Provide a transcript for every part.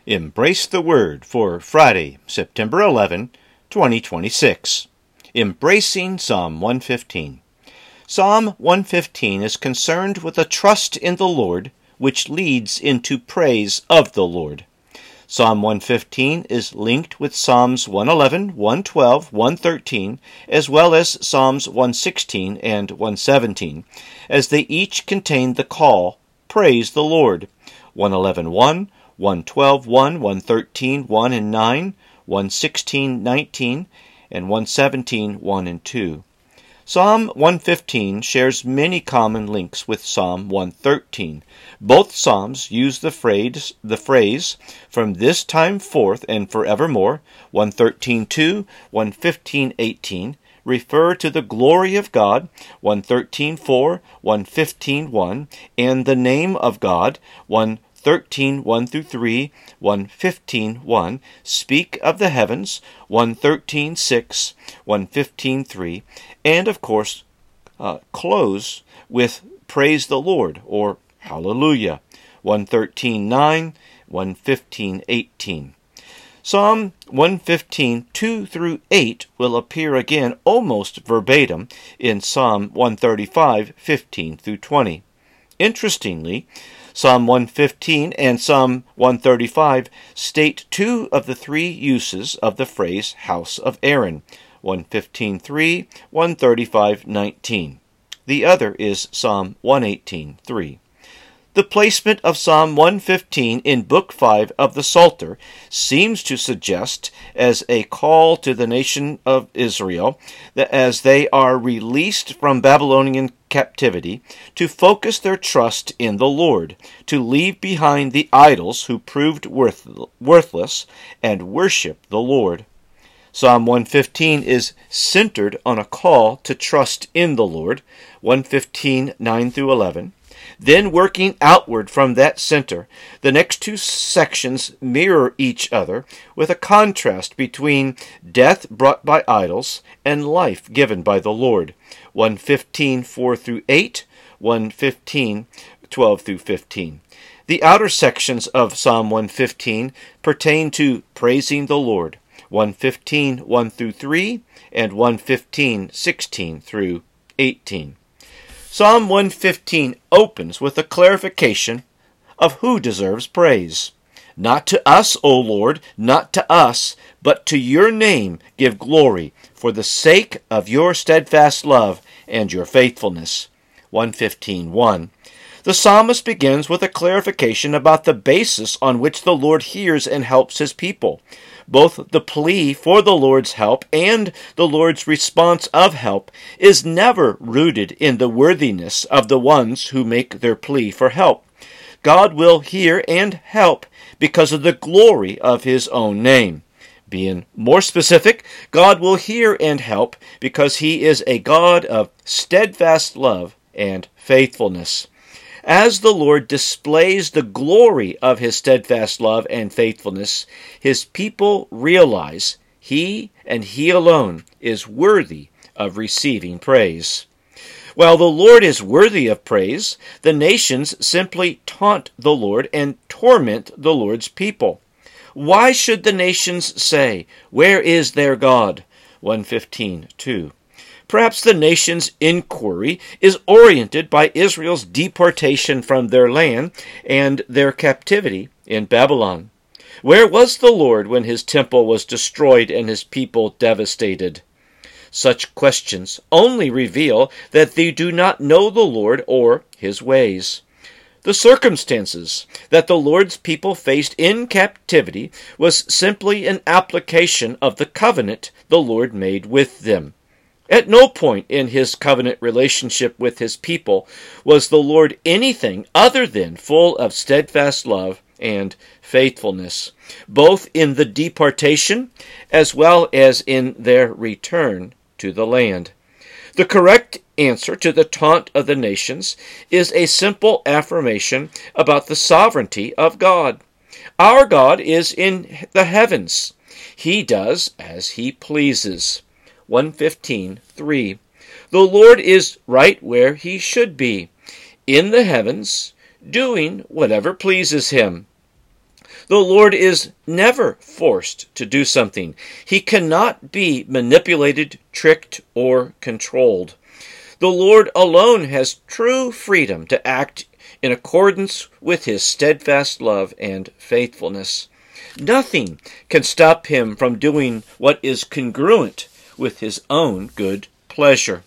Embrace the Word for Friday, September 11, 2026. Embracing Psalm 115. Psalm 115 is concerned with a trust in the Lord, which leads into praise of the Lord. Psalm 115 is linked with Psalms 111, 112, 113, as well as Psalms 116 and 117, as they each contain the call, Praise the Lord. 111:1, 112:1, 113:1 and 9, 116:19, and 117:1 and 2. Psalm 115 shares many common links with Psalm 113. Both psalms use the phrase from this time forth and forevermore, 113:2, 115:18, refer to the glory of God, 113:4, 115:1, and the name of God, 113:1-3, 115:1, speak of the heavens, 113:6, 115:3, and of course, close with praise the Lord, or hallelujah, 113:9, 115:18. Psalm 115, 2-8 will appear again almost verbatim in Psalm 135, 15-20. Interestingly, Psalm 115 and Psalm 135 state two of the three uses of the phrase house of Aaron, 115:3, 135:19. The other is Psalm 118:3. The placement of Psalm 115 in Book 5 of the Psalter seems to suggest as a call to the nation of Israel that as they are released from Babylonian captivity, to focus their trust in the Lord, to leave behind the idols who proved worthless, and worship the Lord. Psalm 115 is centered on a call to trust in the Lord, 115, 9-11. Then working outward from that center, the next two sections mirror each other with a contrast between death brought by idols and life given by the Lord, 115, 4-8, 115, 12-15. The outer sections of Psalm 115 pertain to praising the Lord, 115, 1-3, and 115, 16-18. Psalm 115 opens with a clarification of who deserves praise. Not to us, O Lord, not to us, but to your name give glory, for the sake of your steadfast love and your faithfulness. 115:1. The psalmist begins with a clarification about the basis on which the Lord hears and helps his people. Both the plea for the Lord's help and the Lord's response of help is never rooted in the worthiness of the ones who make their plea for help. God will hear and help because of the glory of his own name. Being more specific, God will hear and help because he is a God of steadfast love and faithfulness. As the Lord displays the glory of his steadfast love and faithfulness, his people realize he and he alone is worthy of receiving praise. While the Lord is worthy of praise, the nations simply taunt the Lord and torment the Lord's people. Why should the nations say, "Where is their God?" 115:2. Perhaps the nation's inquiry is oriented by Israel's deportation from their land and their captivity in Babylon. Where was the Lord when his temple was destroyed and his people devastated? Such questions only reveal that they do not know the Lord or his ways. The circumstances that the Lord's people faced in captivity was simply an application of the covenant the Lord made with them. At no point in his covenant relationship with his people was the Lord anything other than full of steadfast love and faithfulness, both in the deportation as well as in their return to the land. The correct answer to the taunt of the nations is a simple affirmation about the sovereignty of God. Our God is in the heavens. He does as he pleases. 115:3. The Lord is right where he should be, in the heavens, doing whatever pleases him. The Lord is never forced to do something. He cannot be manipulated, tricked, or controlled. The Lord alone has true freedom to act in accordance with his steadfast love and faithfulness. Nothing can stop him from doing what is congruent with his own good pleasure.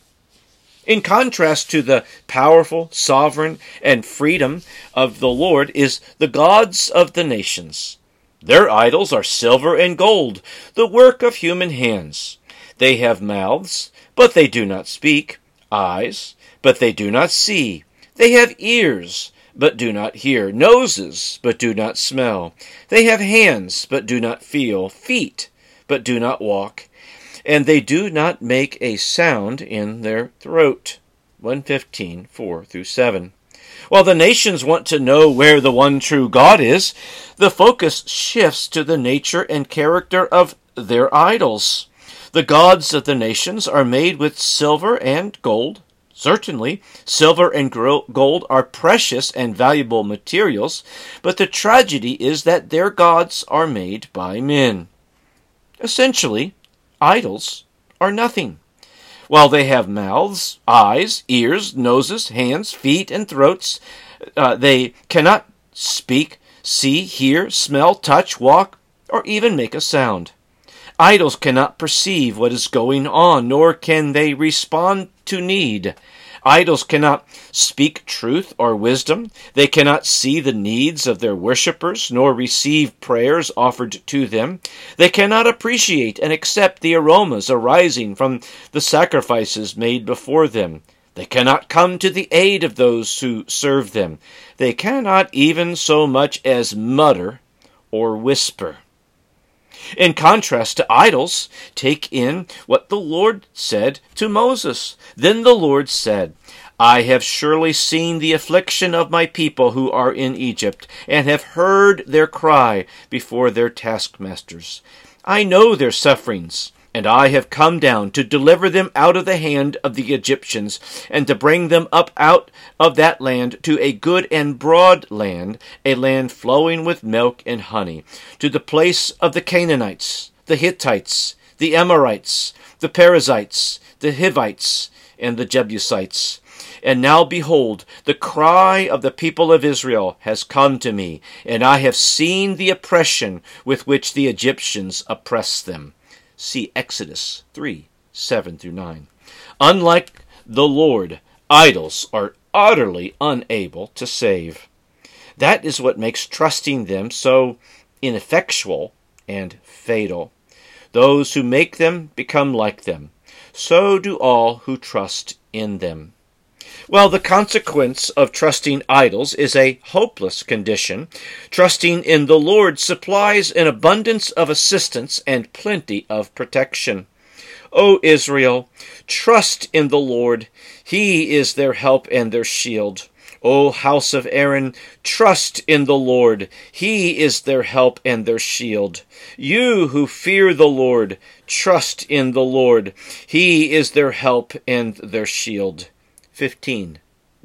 In contrast to the powerful, sovereign, and freedom of the Lord is the gods of the nations. Their idols are silver and gold, the work of human hands. They have mouths, but they do not speak, eyes, but they do not see. They have ears, but do not hear, noses, but do not smell. They have hands, but do not feel, feet, but do not walk, and they do not make a sound in their throat. 115, 4-7. While the nations want to know where the one true God is, the focus shifts to the nature and character of their idols. The gods of the nations are made with silver and gold. Certainly, silver and gold are precious and valuable materials, but the tragedy is that their gods are made by men. Essentially, idols are nothing. While they have mouths, eyes, ears, noses, hands, feet, and throats, they cannot speak, see, hear, smell, touch, walk, or even make a sound. Idols cannot perceive what is going on, nor can they respond to need. Idols cannot speak truth or wisdom. They cannot see the needs of their worshippers, nor receive prayers offered to them. They cannot appreciate and accept the aromas arising from the sacrifices made before them. They cannot come to the aid of those who serve them. They cannot even so much as mutter or whisper. In contrast to idols, take in what the Lord said to Moses. Then the Lord said, I have surely seen the affliction of my people who are in Egypt, and have heard their cry before their taskmasters. I know their sufferings, and I have come down to deliver them out of the hand of the Egyptians, and to bring them up out of that land to a good and broad land, a land flowing with milk and honey, to the place of the Canaanites, the Hittites, the Amorites, the Perizzites, the Hivites, and the Jebusites. And now, behold, the cry of the people of Israel has come to me, and I have seen the oppression with which the Egyptians oppress them. See Exodus 3, 7-9. Unlike the Lord, idols are utterly unable to save. That is what makes trusting them so ineffectual and fatal. Those who make them become like them. So do all who trust in them. While the consequence of trusting idols is a hopeless condition, trusting in the Lord supplies an abundance of assistance and plenty of protection. O Israel, trust in the Lord. He is their help and their shield. O house of Aaron, trust in the Lord. He is their help and their shield. You who fear the Lord, trust in the Lord. He is their help and their shield. 15,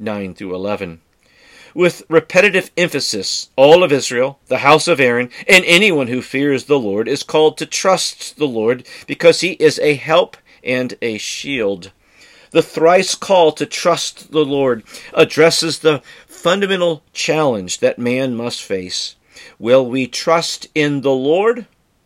9-11. With repetitive emphasis, all of Israel, the house of Aaron, and anyone who fears the Lord is called to trust the Lord because he is a help and a shield. The thrice call to trust the Lord addresses the fundamental challenge that man must face. Will we trust in the Lord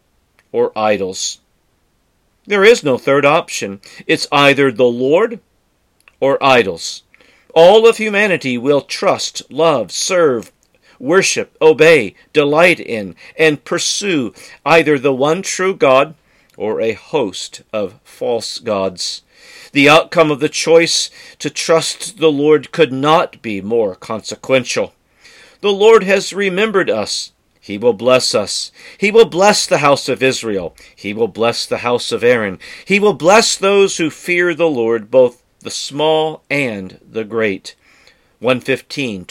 or idols? There is no third option. It's either the Lord or idols. All of humanity will trust, love, serve, worship, obey, delight in, and pursue either the one true God or a host of false gods. The outcome of the choice to trust the Lord could not be more consequential. The Lord has remembered us. He will bless us. He will bless the house of Israel. He will bless the house of Aaron. He will bless those who fear the Lord, both the small and the great. 115,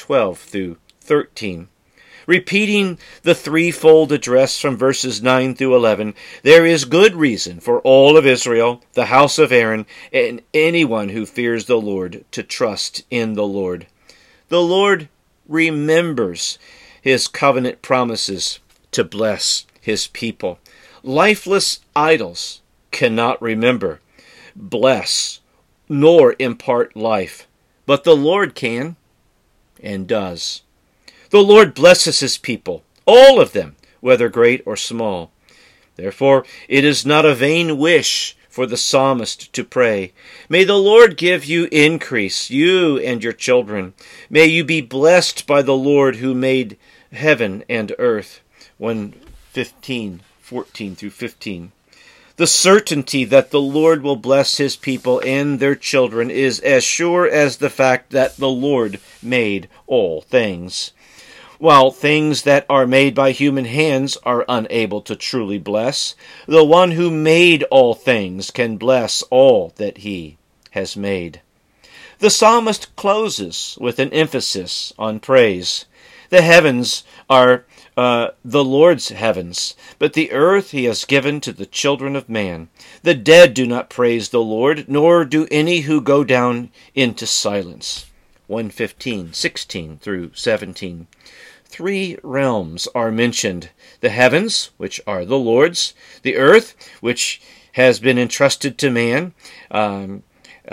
12-13. Repeating the threefold address from verses 9-11, there is good reason for all of Israel, the house of Aaron, and anyone who fears the Lord to trust in the Lord. The Lord remembers his covenant promises to bless his people. Lifeless idols cannot remember, bless, nor impart life, but the Lord can and does. The Lord blesses his people, all of them, whether great or small. Therefore, it is not a vain wish for the psalmist to pray, "May the Lord give you increase, you and your children. May you be blessed by the Lord who made heaven and earth." 1:15, 14 through 15. The certainty that the Lord will bless his people and their children is as sure as the fact that the Lord made all things. While things that are made by human hands are unable to truly bless, the one who made all things can bless all that he has made. The psalmist closes with an emphasis on praise. The heavens are the Lord's heavens, but the earth he has given to the children of man. The dead do not praise the Lord, nor do any who go down into silence. 1:15, 16 through 17. 3 realms are mentioned: the heavens, which are the Lord's; the earth, which has been entrusted to man, and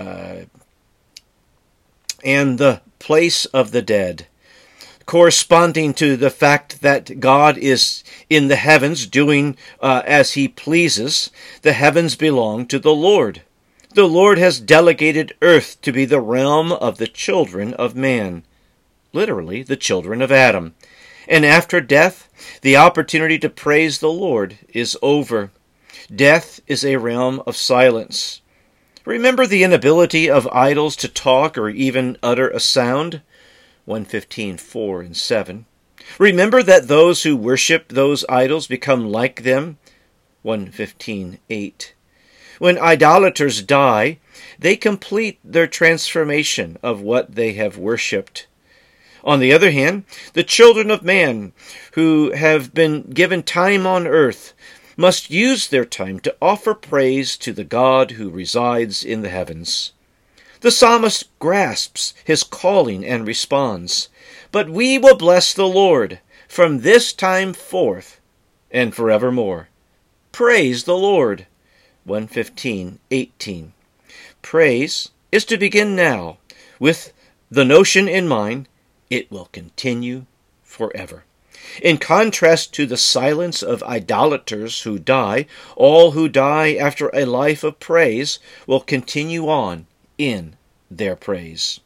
the place of the dead. Corresponding to the fact that God is in the heavens doing as he pleases, the heavens belong to the Lord. The Lord has delegated earth to be the realm of the children of man, literally the children of Adam. And after death, the opportunity to praise the Lord is over. Death is a realm of silence. Remember the inability of idols to talk or even utter a sound? 1:15, 4 and 7. Remember that those who worship those idols become like them? 1:15, 8. When idolaters die, they complete their transformation of what they have worshipped. On the other hand, the children of man who have been given time on earth must use their time to offer praise to the God who resides in the heavens. The psalmist grasps his calling and responds, "But we will bless the Lord from this time forth and forevermore." Praise the Lord. 1:15, 18. Praise is to begin now, with the notion in mind, it will continue forever. In contrast to the silence of idolaters who die, all who die after a life of praise will continue on in their praise.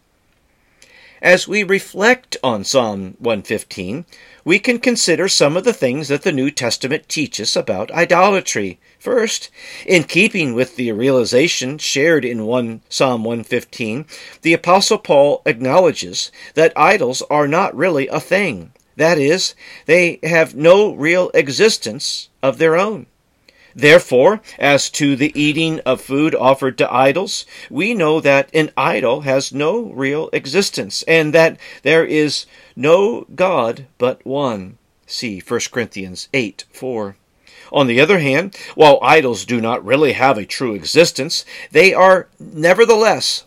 As we reflect on Psalm 115, we can consider some of the things that the New Testament teaches about idolatry. First, in keeping with the realization shared in Psalm 115, the Apostle Paul acknowledges that idols are not really a thing. That is, they have no real existence of their own. Therefore, as to the eating of food offered to idols, we know that an idol has no real existence, and that there is no God but one. See 1 Corinthians 8:4. On the other hand, while idols do not really have a true existence, they are nevertheless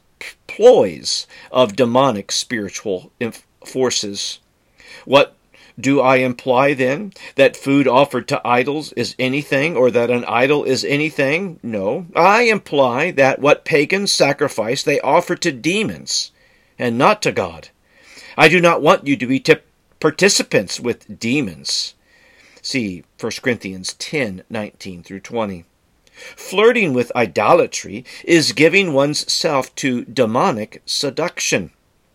ploys of demonic spiritual forces. What do I imply, then? That food offered to idols is anything, or that an idol is anything? No. I imply that what pagans sacrifice they offer to demons, and not to God. I do not want you to be participants with demons. See 1 Corinthians 10:19 through 20. Flirting with idolatry is giving one's self to demonic seduction.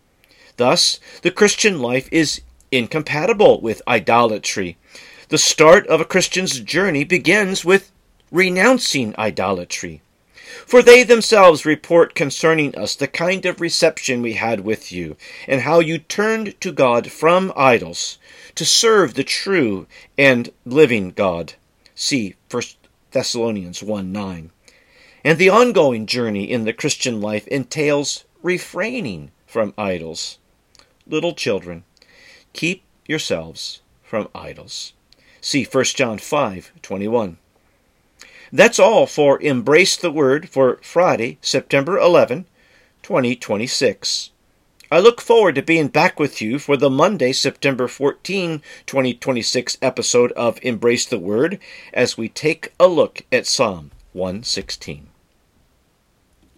Thus, the Christian life is incompatible with idolatry. The start of a Christian's journey begins with renouncing idolatry. For they themselves report concerning us the kind of reception we had with you, and how you turned to God from idols, to serve the true and living God. See 1 Thessalonians 1:9. And the ongoing journey in the Christian life entails refraining from idols. Little children, keep yourselves from idols. See 1 John 5:21. That's all for Embrace the Word for Friday, September 11, 2026. I look forward to being back with you for the Monday, September 14, 2026 episode of Embrace the Word as we take a look at Psalm 116.